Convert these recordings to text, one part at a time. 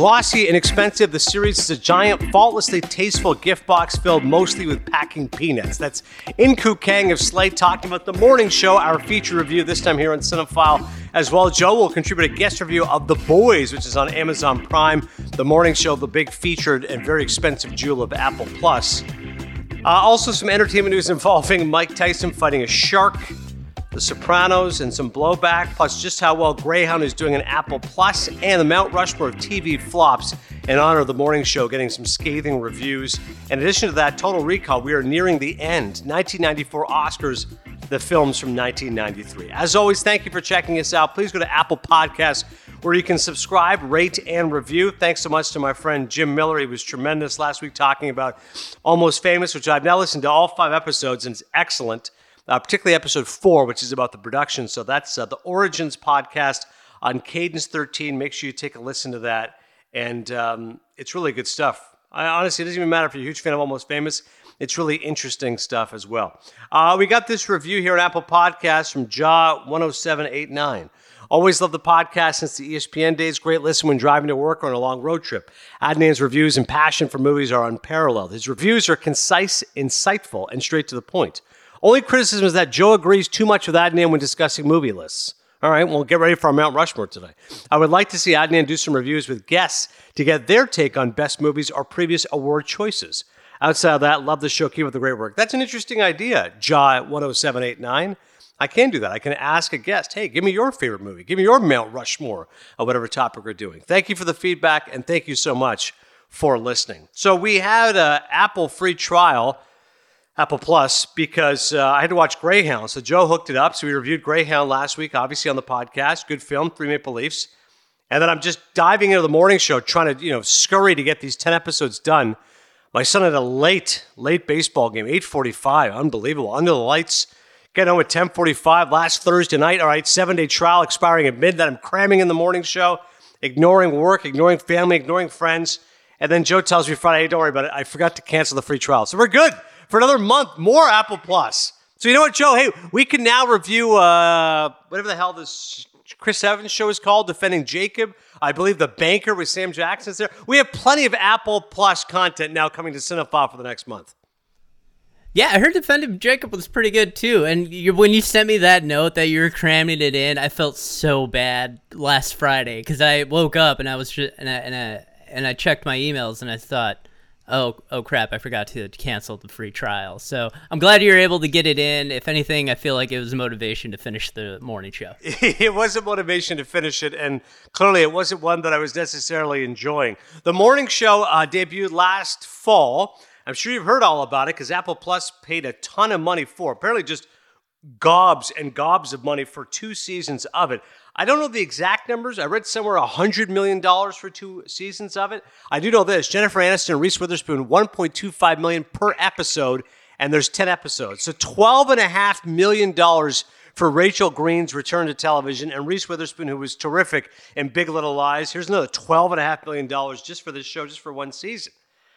Glossy and expensive, the series is a giant, faultlessly tasteful gift box filled mostly with packing peanuts. That's Inku Kang of Slate talking about The Morning Show, our feature review, this time here on Cinephile as well. Joe will contribute a guest review of The Boys, which is on Amazon Prime. The Morning Show, the big featured and very expensive jewel of Apple Plus. Also some entertainment news involving Mike Tyson fighting a shark, The Sopranos, and some blowback, plus just how well Greyhound is doing on Apple Plus, and the Mount Rushmore of TV flops in honor of The Morning Show getting some scathing reviews. In addition to that, Total Recall, we are nearing the end. 1994 Oscars, the films from 1993. As always, thank you for checking us out. Please go to Apple Podcasts, where you can subscribe, rate, and review. Thanks so much to my friend Jim Miller. He was tremendous last week talking about Almost Famous, which I've now listened to all 5 episodes, and it's excellent. Particularly episode 4, which is about the production. So that's the Origins podcast on Cadence 13. Make sure you take a listen to that. And it's really good stuff. Honestly, it doesn't even matter if you're a huge fan of Almost Famous. It's really interesting stuff as well. We got this review here on Apple Podcasts from Jaw10789. Always love the podcast since the ESPN days. Great listen when driving to work or on a long road trip. Adnan's reviews and passion for movies are unparalleled. His reviews are concise, insightful, and straight to the point. Only criticism is that Joe agrees too much with Adnan when discussing movie lists. All right, well, get ready for our Mount Rushmore today. I would like to see Adnan do some reviews with guests to get their take on best movies or previous award choices. Outside of that, love the show. Keep up the great work. That's an interesting idea, Jaw10789. I can do that. I can ask a guest, hey, give me your favorite movie. Give me your Mount Rushmore or whatever topic we're doing. Thank you for the feedback, and thank you so much for listening. So we had an Apple free trial, Apple Plus, because I had to watch Greyhound. So Joe hooked it up. So we reviewed Greyhound last week, obviously on the podcast. Good film, 3 Maple Leafs. And then I'm just diving into The Morning Show, trying to, scurry to get these 10 episodes done. My son had a late baseball game, 8:45. Unbelievable. Under the lights. Getting home at 10:45 last Thursday night. All right, 7-day trial expiring at midnight. I'm cramming in The Morning Show, ignoring work, ignoring family, ignoring friends. And then Joe tells me Friday, hey, don't worry about it. I forgot to cancel the free trial. So we're good. For another month, more Apple Plus. So you know what, Joe? Hey, we can now review whatever the hell this Chris Evans show is called, Defending Jacob. I believe The Banker with Sam Jackson's there. We have plenty of Apple Plus content now coming to Cinephile for the next month. Yeah, I heard Defending Jacob was pretty good too. And when you sent me that note that you were cramming it in, I felt so bad last Friday because I woke up and I was just, and I checked my emails and I thought, oh crap, I forgot to cancel the free trial. So I'm glad you were able to get it in. If anything, I feel like it was a motivation to finish the morning show. It was a motivation to finish it, and clearly it wasn't one that I was necessarily enjoying. The morning show debuted last fall. I'm sure you've heard all about it because Apple Plus paid a ton of money for it. Apparently just gobs and gobs of money for 2 seasons of it. I don't know the exact numbers. I read somewhere $100 million for 2 seasons of it. I do know this. Jennifer Aniston and Reese Witherspoon, $1.25 million per episode, and there's 10 episodes. So $12.5 million for Rachel Green's return to television, and Reese Witherspoon, who was terrific in Big Little Lies. Here's another $12.5 million just for this show, just for 1 season.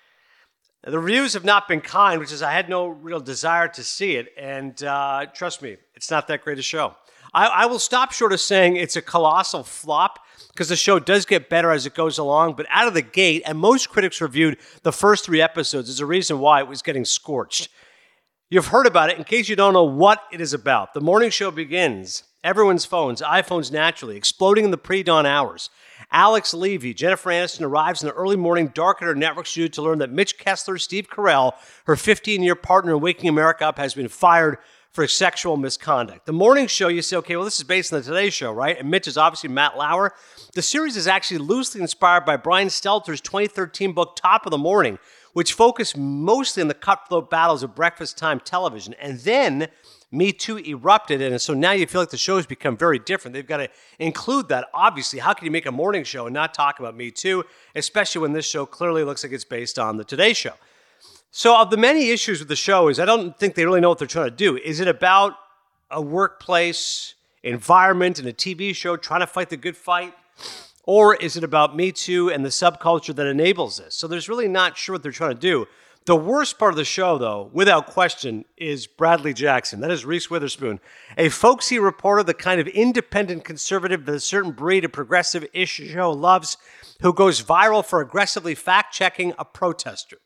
The reviews have not been kind, which is I had no real desire to see it, and trust me, it's not that great a show. I will stop short of saying it's a colossal flop because the show does get better as it goes along, but out of the gate, and most critics reviewed the first 3 episodes, is a reason why it was getting scorched. You've heard about it. In case you don't know what it is about, the morning show begins. Everyone's phones, iPhones naturally, exploding in the pre-dawn hours. Alex Levy, Jennifer Aniston, arrives in the early morning dark at her network studio to learn that Mitch Kessler, Steve Carell, her 15-year partner in Waking America Up, has been fired for sexual misconduct. The morning show, you say, okay, well, this is based on the Today Show, right? And Mitch is obviously Matt Lauer. The series is actually loosely inspired by Brian Stelter's 2013 book, Top of the Morning, which focused mostly on the cutthroat battles of breakfast time television. And then Me Too erupted, and so now you feel like the show has become very different. They've got to include that, obviously. How can you make a morning show and not talk about Me Too, especially when this show clearly looks like it's based on the Today Show? So of the many issues with the show is I don't think they really know what they're trying to do. Is it about a workplace environment and a TV show trying to fight the good fight? Or is it about Me Too and the subculture that enables this? So there's really not sure what they're trying to do. The worst part of the show, though, without question, is Bradley Jackson. That is Reese Witherspoon, a folksy reporter, the kind of independent conservative that a certain breed of progressive-ish show loves, who goes viral for aggressively fact-checking a protester.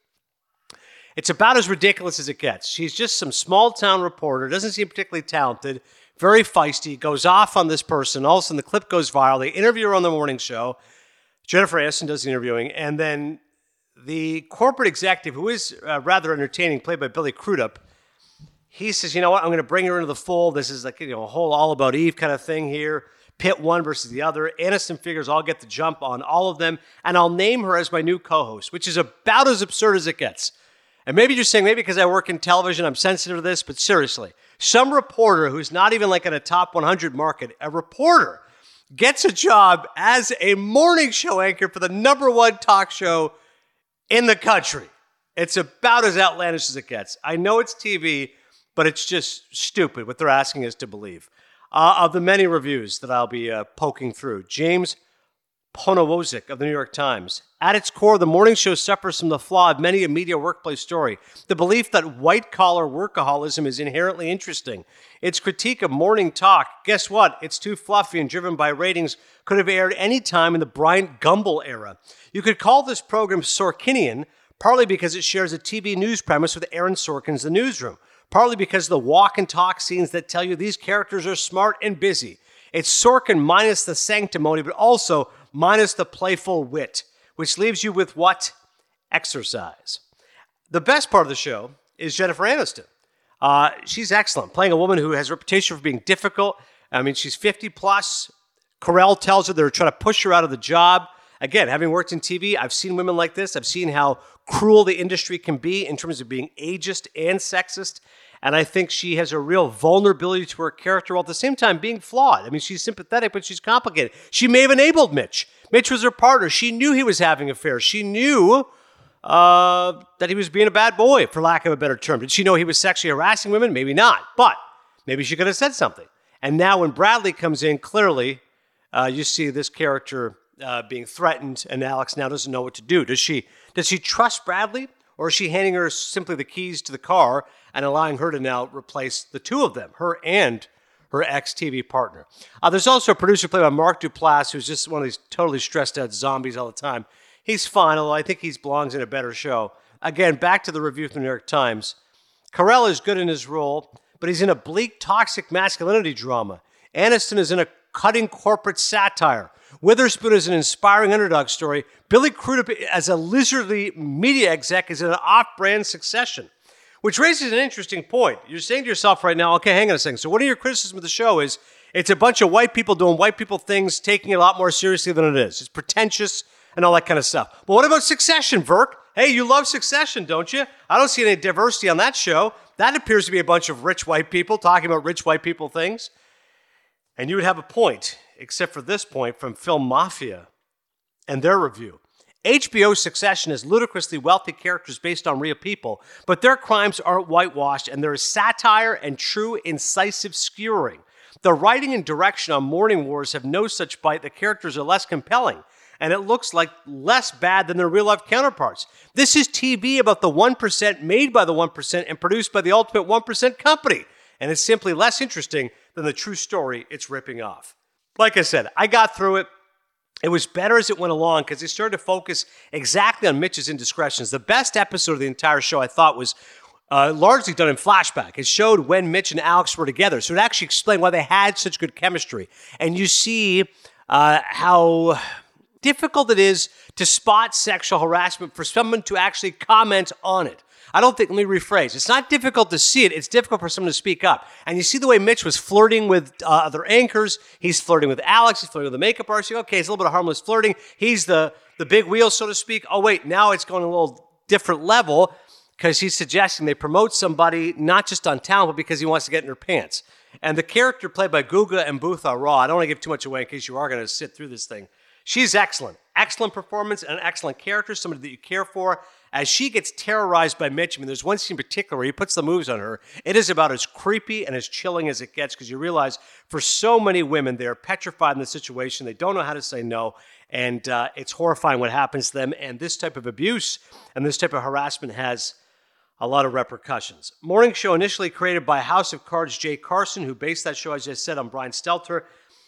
It's about as ridiculous as it gets. She's just some small-town reporter, doesn't seem particularly talented, very feisty, goes off on this person. All of a sudden, the clip goes viral. They interview her on the morning show. Jennifer Aniston does the interviewing, and then the corporate executive, who is rather entertaining, played by Billy Crudup, he says, you know what, I'm going to bring her into the fold. This is like, a whole All About Eve kind of thing here. Pit one versus the other. Aniston figures I'll get the jump on all of them, and I'll name her as my new co-host, which is about as absurd as it gets. And maybe you're saying, maybe because I work in television, I'm sensitive to this, but seriously, some reporter who's not even like in a top 100 market, a reporter gets a job as a morning show anchor for the number one talk show in the country. It's about as outlandish as it gets. I know it's TV, but it's just stupid what they're asking us to believe. Of the many reviews that I'll be poking through, James Ponowozik of the New York Times. At its core, the morning show suffers from the flaw of many a media workplace story, the belief that white-collar workaholism is inherently interesting. Its critique of morning talk, guess what? It's too fluffy and driven by ratings, could have aired any time in the Bryant Gumbel era. You could call this program Sorkinian, partly because it shares a TV news premise with Aaron Sorkin's The Newsroom, partly because of the walk and talk scenes that tell you these characters are smart and busy. It's Sorkin minus the sanctimony, but also minus the playful wit, which leaves you with what? Exercise. The best part of the show is Jennifer Aniston. She's excellent, playing a woman who has a reputation for being difficult. I mean, she's 50 plus. Carell tells her they're trying to push her out of the job. Again, having worked in TV, I've seen women like this. I've seen how cruel the industry can be in terms of being ageist and sexist. And I think she has a real vulnerability to her character while at the same time being flawed. I mean, she's sympathetic, but she's complicated. She may have enabled Mitch. Mitch was her partner. She knew he was having affairs. She knew that he was being a bad boy, for lack of a better term. Did she know he was sexually harassing women? Maybe not. But maybe she could have said something. And now when Bradley comes in, clearly you see this character being threatened, and Alex now doesn't know what to do. Does she trust Bradley, or is she handing her simply the keys to the car and allowing her to now replace the two of them, her and her ex-TV partner? There's also a producer played by Mark Duplass, who's just one of these totally stressed out zombies all the time. He's fine, although I think he belongs in a better show. Again, back to the review from the New York Times. Carell is good in his role, but he's in a bleak, toxic masculinity drama. Aniston is in a cutting corporate satire. Witherspoon is an inspiring underdog story. Billy Crudup as a lizardly media exec is in an off-brand succession. Which raises an interesting point. You're saying to yourself right now, okay, hang on a second. So one of your criticisms of the show is it's a bunch of white people doing white people things, taking it a lot more seriously than it is. It's pretentious and all that kind of stuff. But what about Succession, Verk? Hey, you love Succession, don't you? I don't see any diversity on that show. That appears to be a bunch of rich white people talking about rich white people things. And you would have a point, except for this point from Film Mafia and their review. HBO's Succession has ludicrously wealthy characters based on real people, but their crimes aren't whitewashed, and there is satire and true incisive skewering. The writing and direction on Morning Wars have no such bite. The characters are less compelling, and it looks like less bad than their real-life counterparts. This is TV about the 1% made by the 1% and produced by the ultimate 1% company, and it's simply less interesting than the true story it's ripping off. Like I said, I got through it. It was better as it went along because they started to focus exactly on Mitch's indiscretions. The best episode of the entire show, I thought, was largely done in flashback. It showed when Mitch and Alex were together. So it actually explained why they had such good chemistry. And you see how difficult it is to spot sexual harassment for someone to actually comment on it. let me rephrase. It's not difficult to see it. It's difficult for someone to speak up. And you see the way Mitch was flirting with other anchors. He's flirting with Alex. He's flirting with the makeup artist. Okay, it's a little bit of harmless flirting. He's the big wheel, so to speak. Oh, wait, now it's going a little different level because he's suggesting they promote somebody not just on talent, but because he wants to get in their pants. And the character played by Guga Mbatha Raw, I don't want to give too much away in case you are going to sit through this thing. She's excellent. Excellent performance and an excellent character, somebody that you care for. As she gets terrorized by Mitch, there's one scene in particular where he puts the moves on her. It is about as creepy and as chilling as it gets because you realize for so many women, they're petrified in the situation. They don't know how to say no. And it's horrifying what happens to them. And this type of abuse and this type of harassment has a lot of repercussions. Morning show initially created by House of Cards' Jay Carson, who based that show, as I said, on Brian Stelter.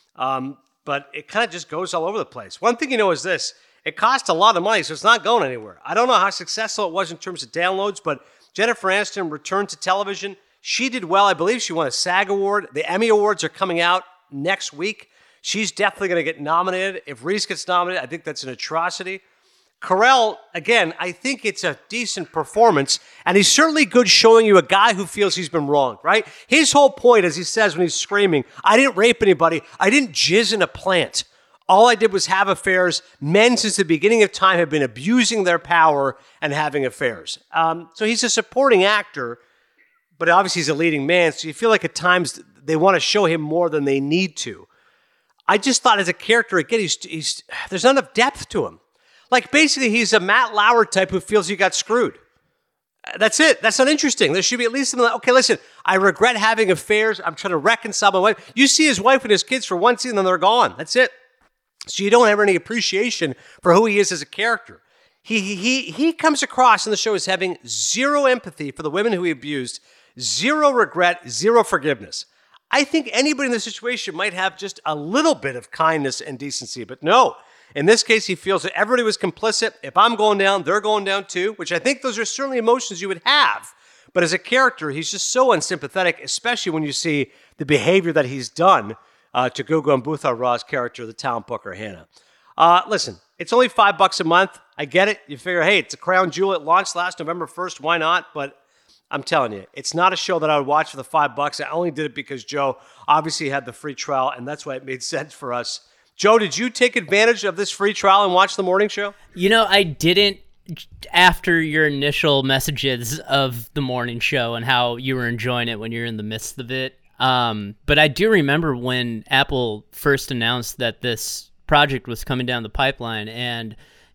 But it kind of just goes all over the place. One thing you know is this. It cost a lot of money, so it's not going anywhere. I don't know how successful it was in terms of downloads, but Jennifer Aniston returned to television. She did well. I believe she won a SAG award. The Emmy Awards are coming out next week. She's definitely going to get nominated. If Reese gets nominated, I think that's an atrocity. Carell, again, I think it's a decent performance, and he's certainly good showing you a guy who feels he's been wronged, right? His whole point, as he says when he's screaming, I didn't rape anybody. I didn't jizz in a plant. All I did was have affairs. Men since the beginning of time have been abusing their power and having affairs. So he's a supporting actor, but obviously he's a leading man, so you feel like at times they want to show him more than they need to. I just thought as a character, again, there's not enough depth to him. Like, basically, he's a Matt Lauer type who feels he got screwed. That's it. That's not interesting. There should be at least something like, okay, listen, I regret having affairs. I'm trying to reconcile my wife. You see his wife and his kids for one scene, then they're gone. That's it. So you don't have any appreciation for who he is as a character. He comes across in the show as having zero empathy for the women who he abused, zero regret, zero forgiveness. I think anybody in this situation might have just a little bit of kindness and decency, but no. In this case, he feels that everybody was complicit. If I'm going down, they're going down too, which I think those are certainly emotions you would have. But as a character, he's just so unsympathetic, especially when you see the behavior that he's done to Gugu Mbatha-Raw's character, the talent booker, Hannah. Listen, it's only $5 a month. I get it. You figure, hey, it's a crown jewel. It launched last November 1st. Why not? But I'm telling you, it's not a show that I would watch for the $5. I only did it because Joe obviously had the free trial, and that's why it made sense for us. Joe, did you take advantage of this free trial and watch the morning show? You know, I didn't after your initial messages of the morning show and how you were enjoying it when you're in the midst of it. But I do remember when Apple first announced that this project was coming down the pipeline, and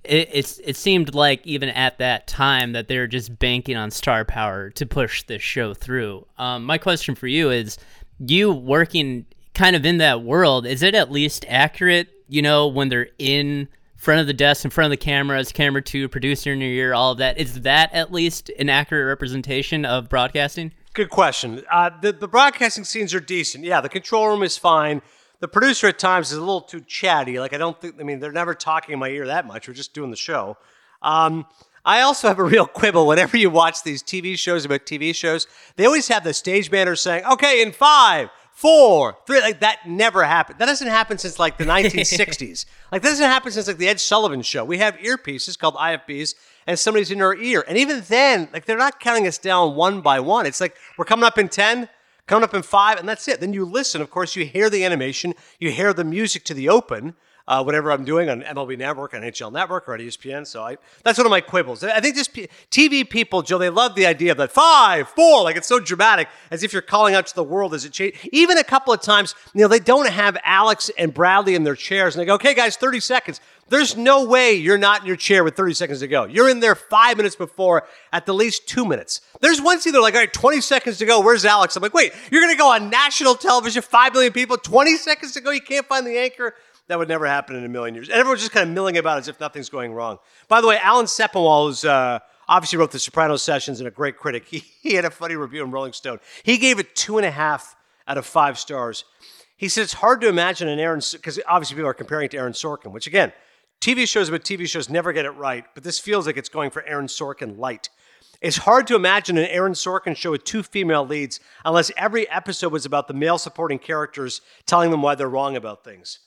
it seemed like even at that time that they were just banking on star power to push this show through. My question for you is, you working kind of in that world, is it at least accurate, you know, when they're in front of the desk, in front of the cameras, camera 2, producer in your ear, all of that? Is that at least an accurate representation of broadcasting? Good question. The broadcasting scenes are decent. Yeah, the control room is fine. The producer at times is a little too chatty. Like, they're never talking in my ear that much. We're just doing the show. I also have a real quibble. Whenever you watch these TV shows about TV shows, they always have the stage manager saying, okay, in 5, 4, 3, like that never happened. That doesn't happen since like the 1960s. Like that doesn't happen since like the Ed Sullivan Show. We have earpieces called IFBs, and somebody's in our ear. And even then, like they're not counting us down one by one. It's like we're coming up in 10, coming up in 5, and that's it. Then you listen. Of course, you hear the animation, you hear the music to the open. Whatever I'm doing on MLB Network, on NHL Network, or at ESPN. So that's one of my quibbles. I think just TV people, Joe, they love the idea of that 5, 4, like it's so dramatic, as if you're calling out to the world as it changes. Even a couple of times, you know, they don't have Alex and Bradley in their chairs, and they go, okay, guys, 30 seconds. There's no way you're not in your chair with 30 seconds to go. You're in there 5 minutes before, at the least 2 minutes. There's one scene they're like, all right, 20 seconds to go. Where's Alex? I'm like, wait, you're going to go on national television, 5 million people, 20 seconds to go? You can't find the anchor? That would never happen in a million years. And everyone's just kind of milling about as if nothing's going wrong. By the way, Alan Sepinwall, who's obviously wrote The Sopranos Sessions and a great critic, he had a funny review in Rolling Stone. He gave it 2.5 out of 5 stars. He said it's hard to imagine an Aaron, because obviously people are comparing it to Aaron Sorkin, which again, TV shows about TV shows never get it right, but this feels like it's going for Aaron Sorkin light. It's hard to imagine an Aaron Sorkin show with 2 female leads unless every episode was about the male supporting characters telling them why they're wrong about things.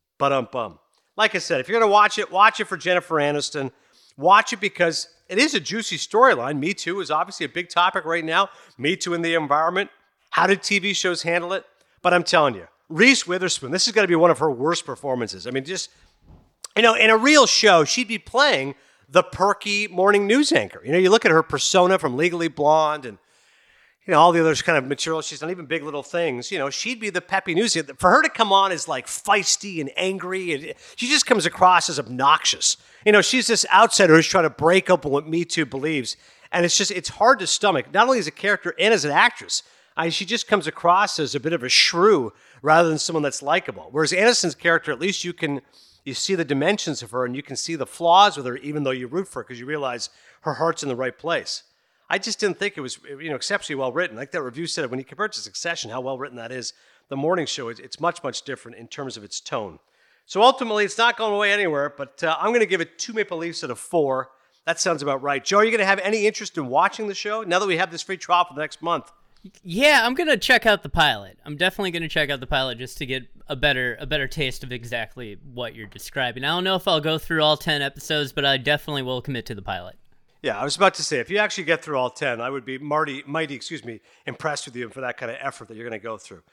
But like I said, if you're going to watch it for Jennifer Aniston. Watch it because it is a juicy storyline. Me Too is obviously a big topic right now. Me Too in the environment. How did TV shows handle it? But I'm telling you, Reese Witherspoon, this is going to be one of her worst performances. I mean, just, you know, in a real show, she'd be playing the perky morning news anchor. You know, you look at her persona from Legally Blonde and, you know, all the other kind of material. She's done even Big Little Things. You know, she'd be the peppy news. For her to come on as like feisty and angry, and she just comes across as obnoxious. You know, she's this outsider who's trying to break open what Me Too believes. And it's hard to stomach, not only as a character and as an actress. She just comes across as a bit of a shrew rather than someone that's likable. Whereas Aniston's character, at least you see the dimensions of her and you can see the flaws with her, even though you root for her because you realize her heart's in the right place. I just didn't think it was exceptionally well written. Like that review said, when you compare it to Succession, how well written that is. The morning show, it's much, much different in terms of its tone. So ultimately, it's not going away anywhere, but I'm going to give it 2 Maple Leafs out of 4. That sounds about right. Joe, are you going to have any interest in watching the show now that we have this free trial for the next month? Yeah, I'm going to check out the pilot. I'm definitely going to check out the pilot just to get a better taste of exactly what you're describing. I don't know if I'll go through all 10 episodes, but I definitely will commit to the pilot. Yeah, I was about to say, if you actually get through all 10, I would be mighty impressed with you for that kind of effort that you're going to go through.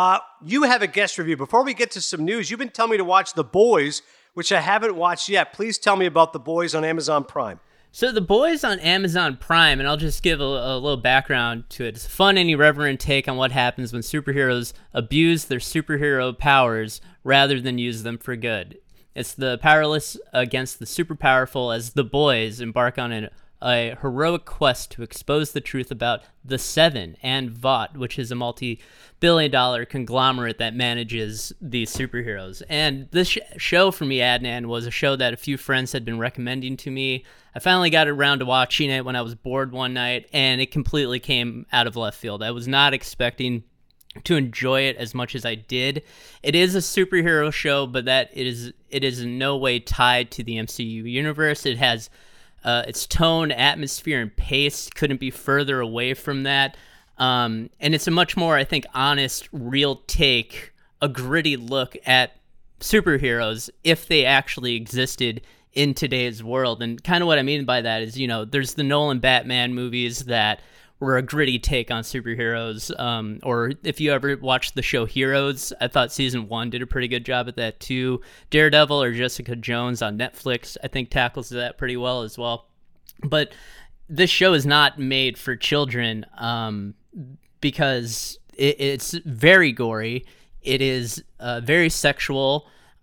You have a guest review. Before we get to some news, you've been telling me to watch The Boys, which I haven't watched yet. Please tell me about The Boys on Amazon Prime. So The Boys on Amazon Prime, and I'll just give a little background to it. It's a fun and irreverent take on what happens when superheroes abuse their superhero powers rather than use them for good. It's the powerless against the super powerful as the boys embark on a heroic quest to expose the truth about the Seven and Vought, which is a multi-billion-dollar conglomerate that manages these superheroes. And this show for me, Adnan, was a show that a few friends had been recommending to me. I finally got around to watching it when I was bored one night, and it completely came out of left field. I was not expecting to enjoy it as much as I did. It is a superhero show, but that it is in no way tied to the MCU universe. It has its tone, atmosphere, and pace couldn't be further away from that. And it's a much more, I think, honest, real take, a gritty look at superheroes if they actually existed in today's world. And kind of what I mean by that is, there's the Nolan Batman movies that were a gritty take on superheroes. Or if you ever watched the show Heroes, I thought season 1 did a pretty good job at that too. Daredevil or Jessica Jones on Netflix, I think, tackles that pretty well as well. But this show is not made for children because it's very gory. It is very sexual.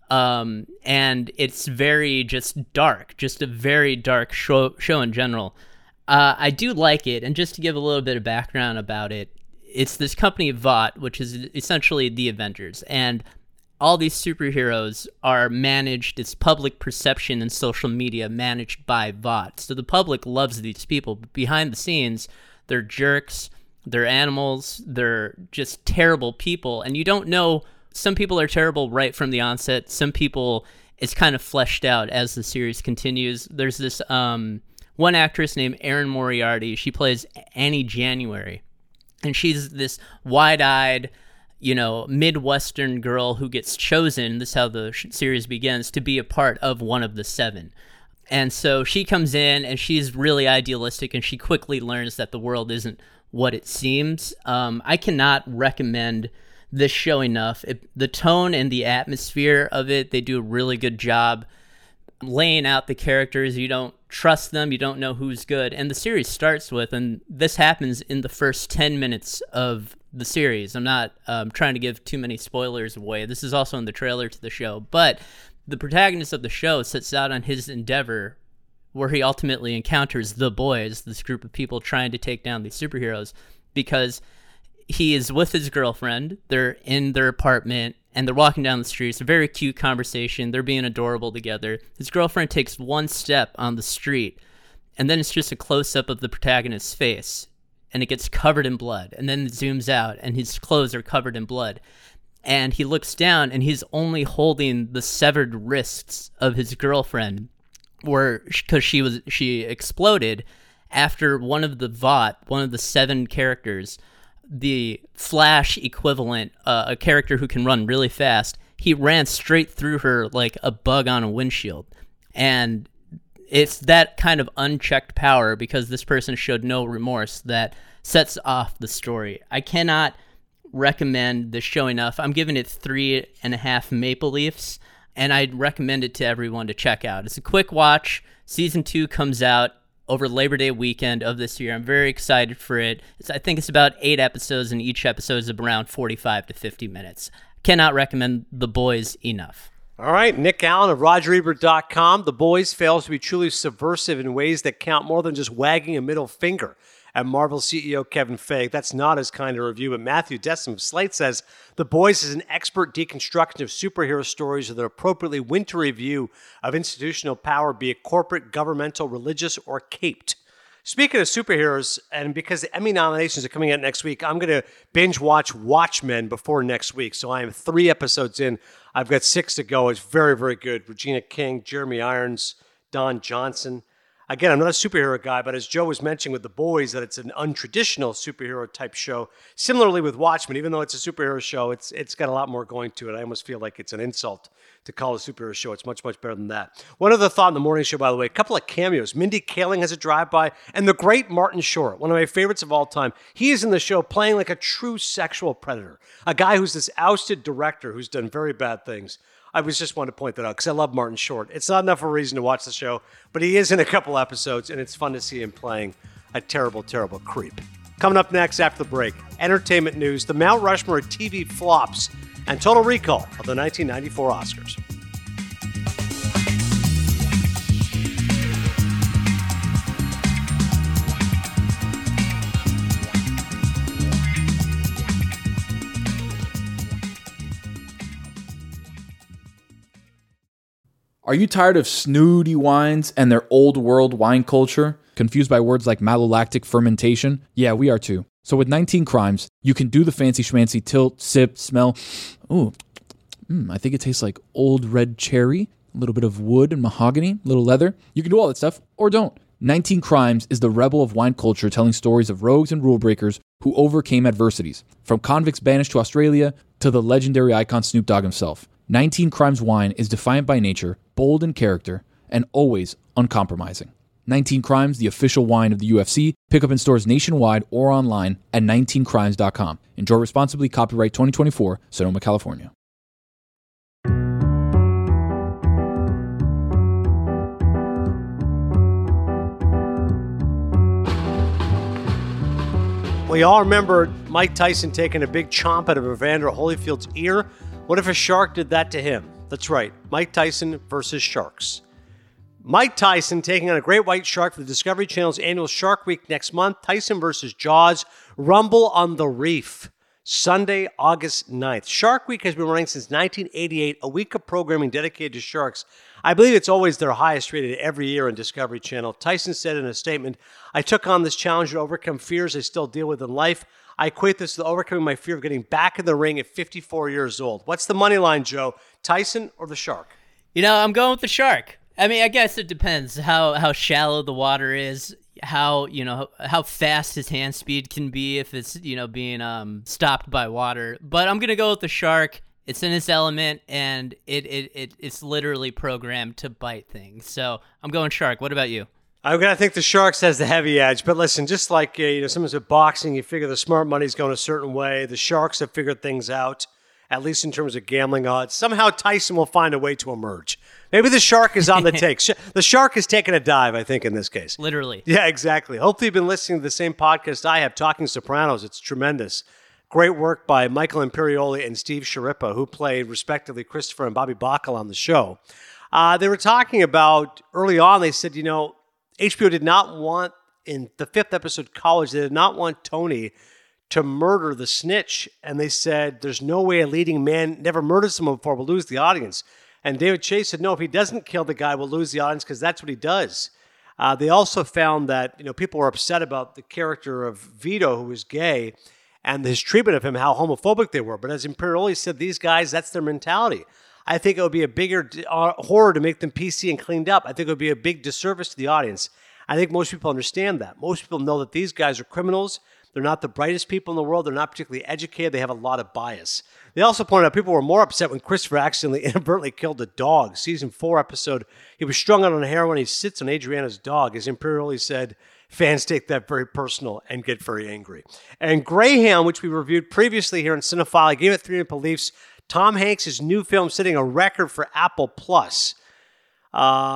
And it's very just dark, just a very dark show in general. I do like it, and just to give a little bit of background about it, it's this company Vought, which is essentially the Avengers, and all these superheroes are managed, it's public perception and social media managed by Vought. So the public loves these people, but behind the scenes, they're jerks, they're animals, they're just terrible people, and you don't know, some people are terrible right from the onset, some people, it's kind of fleshed out as the series continues. There's this, one actress named Erin Moriarty. She plays Annie January, and she's this wide-eyed, Midwestern girl who gets chosen, this is how the series begins, to be a part of one of the Seven. And so she comes in, and she's really idealistic, and she quickly learns that the world isn't what it seems. I cannot recommend this show enough. The tone and the atmosphere of it, they do a really good job laying out the characters. You don't trust them, you don't know who's good, and the series starts with, and this happens in the first 10 minutes of the series. I'm not trying to give too many spoilers away. This is also in the trailer to the show, but the protagonist of the show sets out on his endeavor where he ultimately encounters the boys, this group of people trying to take down these superheroes, because he is with his girlfriend, they're in their apartment, and they're walking down the street. It's a very cute conversation. They're being adorable together. His girlfriend takes one step on the street, and then it's just a close-up of the protagonist's face, and it gets covered in blood, and then it zooms out, and his clothes are covered in blood. And he looks down, and he's only holding the severed wrists of his girlfriend, because she exploded after one of the Seven characters, the Flash equivalent, a character who can run really fast, he ran straight through her like a bug on a windshield. And it's that kind of unchecked power, because this person showed no remorse, that sets off the story. I cannot recommend this show enough. I'm giving it 3.5 Maple Leafs, and I'd recommend it to everyone to check out. It's a quick watch. Season 2 comes out over Labor Day weekend of this year. I'm very excited for it. I think it's about 8 episodes, and each episode is around 45 to 50 minutes. Cannot recommend The Boys enough. All right, Nick Allen of RogerEbert.com. The Boys fails to be truly subversive in ways that count more than just wagging a middle finger at Marvel CEO Kevin Feige. That's not as kind a review, but Matthew Desson of Slate says The Boys is an expert deconstruction of superhero stories with an appropriately wintry view of institutional power, be it corporate, governmental, religious, or caped. Speaking of superheroes, and because the Emmy nominations are coming out next week, I'm going to binge watch Watchmen before next week. So I am 3 episodes in. I've got 6 to go. It's very, very good. Regina King, Jeremy Irons, Don Johnson. Again, I'm not a superhero guy, but as Joe was mentioning with The Boys, that it's an untraditional superhero type show. Similarly with Watchmen, even though it's a superhero show, it's got a lot more going to it. I almost feel like it's an insult to call it a superhero show. It's much, much better than that. One other thought in the morning show, by the way, a couple of cameos. Mindy Kaling has a drive-by, and the great Martin Short, one of my favorites of all time. He is in the show playing like a true sexual predator, a guy who's this ousted director who's done very bad things. I was just wanting to point that out because I love Martin Short. It's not enough of a reason to watch the show, but he is in a couple episodes, and it's fun to see him playing a terrible, terrible creep. Coming up next after the break, entertainment news, the Mount Rushmore of TV flops, and total recall of the 1994 Oscars. Are you tired of snooty wines and their old world wine culture? Confused by words like malolactic fermentation? Yeah, we are too. So with 19 Crimes, you can do the fancy schmancy tilt, sip, smell. Ooh, I think it tastes like old red cherry, a little bit of wood and mahogany, a little leather. You can do all that stuff, or don't. 19 Crimes is the rebel of wine culture telling stories of rogues and rule breakers who overcame adversities, from convicts banished to Australia to the legendary icon Snoop Dogg himself. 19 Crimes wine is defiant by nature, bold in character, and always uncompromising. 19 Crimes, the official wine of the UFC. Pick up in stores nationwide or online at 19crimes.com. Enjoy responsibly. Copyright 2024, Sonoma, California. We all remember Mike Tyson taking a big chomp out of Evander Holyfield's ear. What if a shark did that to him? That's right, Mike Tyson versus sharks. Mike Tyson taking on a great white shark for the Discovery Channel's annual Shark Week next month. Tyson versus Jaws, Rumble on the Reef, Sunday, August 9th. Shark Week has been running since 1988, a week of programming dedicated to sharks. I believe it's always their highest rated every year on Discovery Channel. Tyson said in a statement, "I took on this challenge to overcome fears I still deal with in life. I equate this to overcoming my fear of getting back in the ring at 54 years old." What's the money line, Joe? Tyson or the shark? I'm going with the shark. I mean, I guess it depends how shallow the water is, how fast his hand speed can be if it's, being stopped by water. But I'm going to go with the shark. It's in its element, and it's literally programmed to bite things. So I'm going shark. What about you? I'm going to think the Sharks has the heavy edge. But listen, just like someone's at boxing, you figure the smart money's going a certain way. The Sharks have figured things out, at least in terms of gambling odds. Somehow Tyson will find a way to emerge. Maybe the Shark is on the take. The Shark is taking a dive, I think, in this case. Literally. Yeah, exactly. Hopefully you've been listening to the same podcast I have, Talking Sopranos. It's tremendous. Great work by Michael Imperioli and Steve Sciarippa, who played, respectively, Christopher and Bobby Bacala on the show. They were talking about, early on, they said, HBO did not want, in the 5th episode, College, they did not want Tony to murder the snitch. And they said, there's no way a leading man never murdered someone before will lose the audience. And David Chase said, no, if he doesn't kill the guy, we'll lose the audience because that's what he does. They also found that, people were upset about the character of Vito, who was gay, and his treatment of him, how homophobic they were. But as Imperioli said, these guys, that's their mentality. I think it would be a bigger horror to make them PC and cleaned up. I think it would be a big disservice to the audience. I think most people understand that. Most people know that these guys are criminals. They're not the brightest people in the world. They're not particularly educated. They have a lot of bias. They also pointed out people were more upset when Christopher accidentally inadvertently killed a dog. Season 4 episode, he was strung out on heroin. He sits on Adriana's dog. As Imperioli said, fans take that very personal and get very angry. And Greyhound, which we reviewed previously here in Cinephile, I gave it 3 Leafs. Tom Hanks' new film setting a record for Apple Plus. It's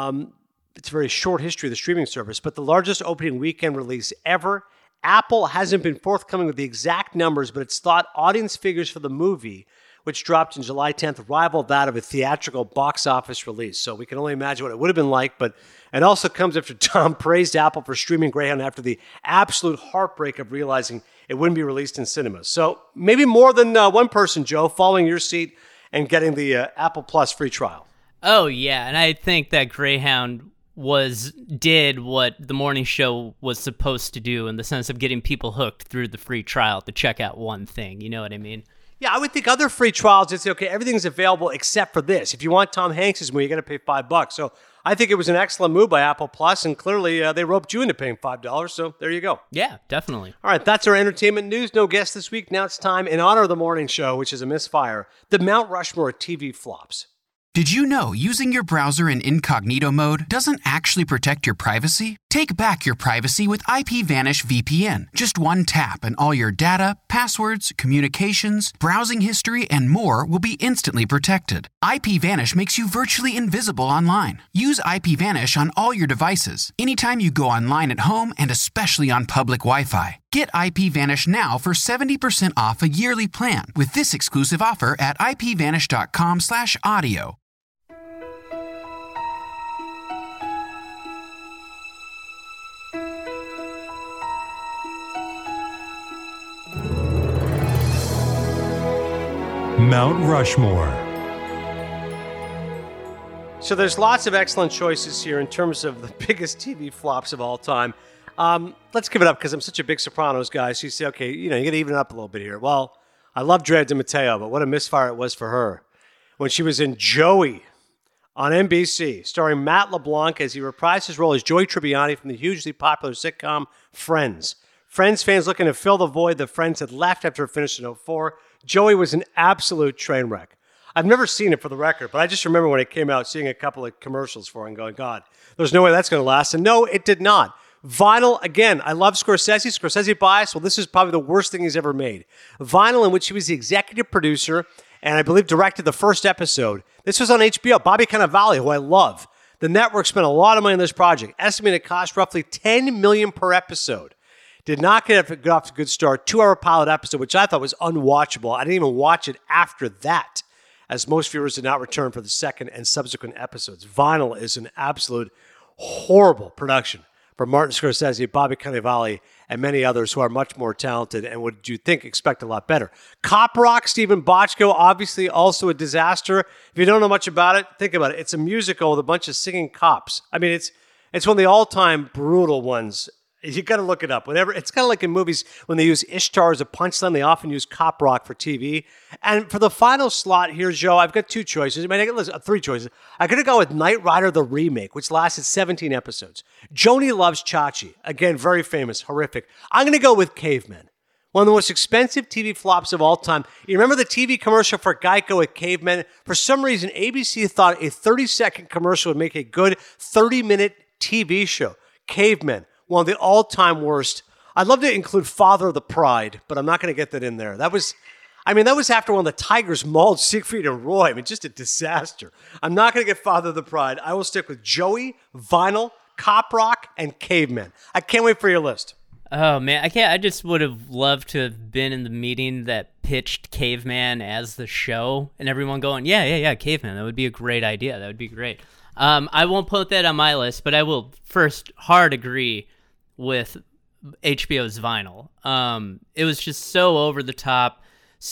a very short history of the streaming service, but the largest opening weekend release ever. Apple hasn't been forthcoming with the exact numbers, but it's thought audience figures for the movie, which dropped on July 10th, rivaled that of a theatrical box office release. So we can only imagine what it would have been like, but it also comes after Tom praised Apple for streaming Greyhound after the absolute heartbreak of realizing it wouldn't be released in cinemas. So maybe more than one person, Joe, following your seat and getting the Apple Plus free trial. Oh, yeah, and I think that Greyhound did what the morning show was supposed to do in the sense of getting people hooked through the free trial to check out one thing. You know what I mean? Yeah, I would think other free trials, it's okay, everything's available except for this. If you want Tom Hanks' movie, you got to pay $5. So I think it was an excellent move by Apple Plus, and clearly they roped you into paying $5. So there you go. Yeah, definitely. All right, that's our entertainment news. No guest this week. Now it's time, in honor of the morning show, which is a misfire, the Mount Rushmore TV flops. Did you know using your browser in incognito mode doesn't actually protect your privacy? Take back your privacy with IPVanish VPN. Just one tap and all your data, passwords, communications, browsing history, and more will be instantly protected. IPVanish makes you virtually invisible online. Use IPVanish on all your devices, anytime you go online at home and especially on public Wi-Fi. Get IPVanish now for 70% off a yearly plan with this exclusive offer at ipvanish.com/audio. Mount Rushmore. So there's lots of excellent choices here in terms of the biggest TV flops of all time. Let's give it up because I'm such a big Sopranos guy. So you say, okay, you got to even it up a little bit here. Well, I love Drea de Matteo, but what a misfire it was for her when she was in Joey on NBC, starring Matt LeBlanc as he reprised his role as Joey Tribbiani from the hugely popular sitcom Friends. Friends fans looking to fill the void that Friends had left after it finished in 2004. Joey was an absolute train wreck. I've never seen it for the record, but I just remember when it came out, seeing a couple of commercials for it and going, God, there's no way that's going to last. And no, it did not. Vinyl, again, I love Scorsese bias. Well, this is probably the worst thing he's ever made. Vinyl, in which he was the executive producer and I believe directed the first episode. This was on HBO. Bobby Cannavale, who I love. The network spent a lot of money on this project. Estimated it cost roughly $10 million per episode. Did not get off to a good start. 2-hour pilot episode, which I thought was unwatchable. I didn't even watch it after that, as most viewers did not return for the second and subsequent episodes. Vinyl is an absolute horrible production for Martin Scorsese, Bobby Cannavale, and many others who are much more talented and would you think expect a lot better. Cop Rock, Stephen Bochco, obviously also a disaster. If you don't know much about it, think about it. It's a musical with a bunch of singing cops. I mean, it's one of the all-time brutal ones. You got to look it up. Whenever it's kind of like in movies when they use Ishtar as a punchline, they often use Cop Rock for TV. And for the final slot here, Joe, I've got two choices. I mean, I got 3 choices. I could go with Knight Rider the remake, which lasted 17 episodes. Joni Loves Chachi, again, very famous, horrific. I'm going to go with Cavemen, one of the most expensive TV flops of all time. You remember the TV commercial for Geico with Cavemen? For some reason, ABC thought a 30-second commercial would make a good 30-minute TV show. Cavemen. One of the all-time worst. I'd love to include Father of the Pride, but I'm not going to get that in there. That was after one of the Tigers mauled Siegfried and Roy. I mean, just a disaster. I'm not going to get Father of the Pride. I will stick with Joey, Vinyl, Cop Rock, and Cavemen. I can't wait for your list. Oh, man. I just would have loved to have been in the meeting that pitched Caveman as the show and everyone going, yeah, Caveman. That would be a great idea. That would be great. I won't put that on my list, but I will first hard agree with HBO's Vinyl. It was just so over the top,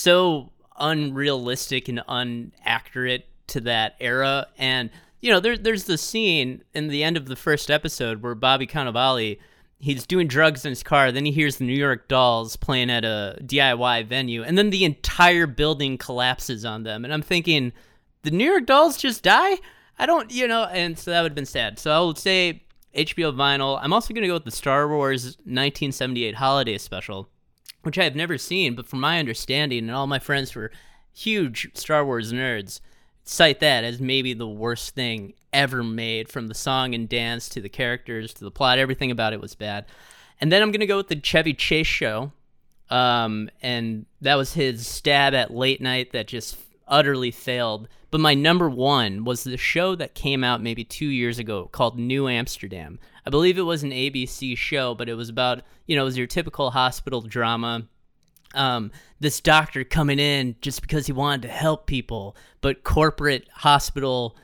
so unrealistic and unaccurate to that era. And, there's the scene in the end of the first episode where Bobby Cannavale, he's doing drugs in his car, then he hears the New York Dolls playing at a DIY venue, and then the entire building collapses on them. And I'm thinking, the New York Dolls just die? I don't, and so that would have been sad. So I would say HBO Vinyl. I'm also going to go with the Star Wars 1978 Holiday Special, which I have never seen, but from my understanding, and all my friends who are huge Star Wars nerds, cite that as maybe the worst thing ever made, from the song and dance to the characters to the plot. Everything about it was bad. And then I'm going to go with the Chevy Chase Show, and that was his stab at late night that just utterly failed. But my number one was the show that came out maybe 2 years ago called New Amsterdam. I believe it was an ABC show, but it was about, it was your typical hospital drama. This doctor coming in just because he wanted to help people, but corporate hospital,